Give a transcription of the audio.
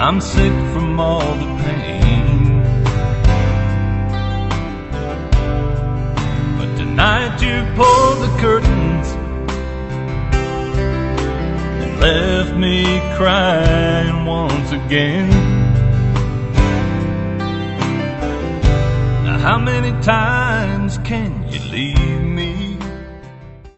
I'm sick from all the pain. But tonight you pulled the curtains and left me crying once again. Now how many times can you leave